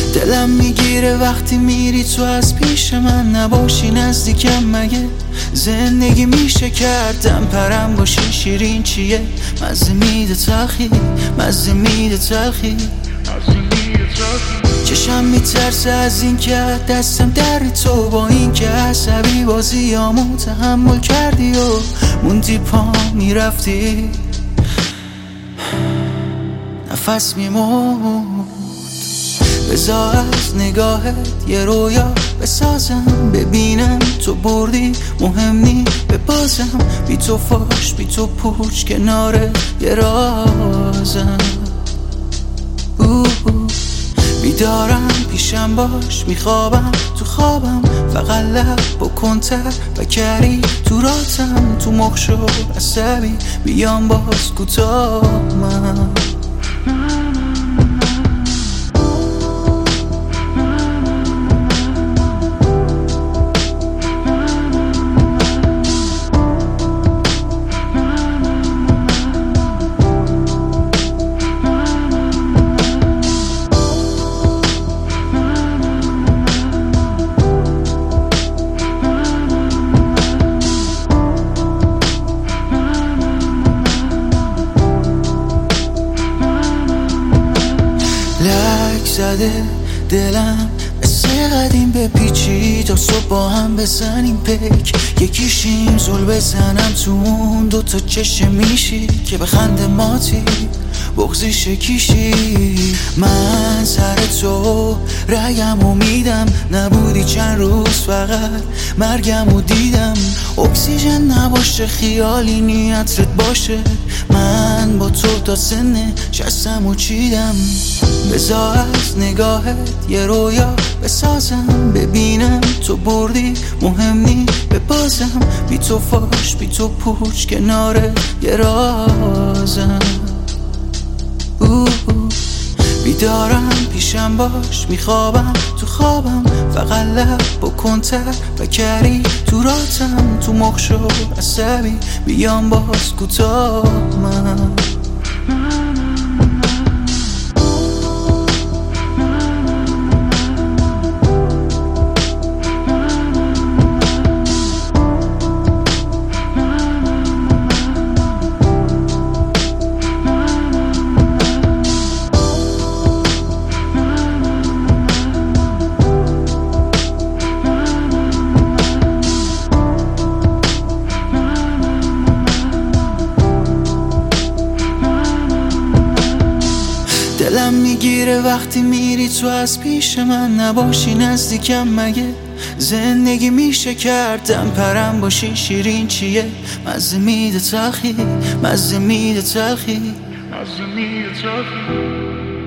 دلم میگیره وقتی میری تو از پیش من نباشی نزدیکم. مگه زندگی میشه کردم پرم باشی شیرین چیه؟ مزه میده تلخی، مزه میده تلخی. چشم میترسه از این که دستم در تو، با این که عصبی بازیامو تحمل کردی و موندی پا میرفتی نفس میموند. بذار از نگاهت یه رویا بسازم، ببینم تو بردی مهم نی ببازم. بی تو فاش بی تو پوچ کنار یه رازم. بیدارم پیشم باش، میخوابم تو خوابم، فقط لب بکن تر و کری تو راتم. تو مخ شو عصبی بیام باز کوتاه من. لک زده دلم مثل قدیم به پیچی تا صبح با هم بزنیم پک. یکیشیم زل بزنم تو اون دوتا چشم میشی که بخنده ماتی بغزی شکیشی. من سر تو رگمو میدم، نبودی چند روز فقط مرگمو دیدم. اکسیژن نباشه خیالی نیتت باشه، من با تو تا سن شستمو چیدم. بذار از نگاهت یه رویا بسازم، ببینم تو بردی مهم نی ببازم. بی تو فاش بی تو پوچ کنار یه رازم. بیدارم پیشم باش، میخوابم تو خوابم، فقط لب بکن تر و کری تو راتم. تو مخ شو عصبی بیام باز کوتاه من. دلم میگیره وقتی میری تو از پیش من نباشی نزدیکم. مگه زندگی میشه کردم پرم باشی شیرین چیه؟ مزه میده تلخی، مزه میده تلخی، مزه میده تلخی.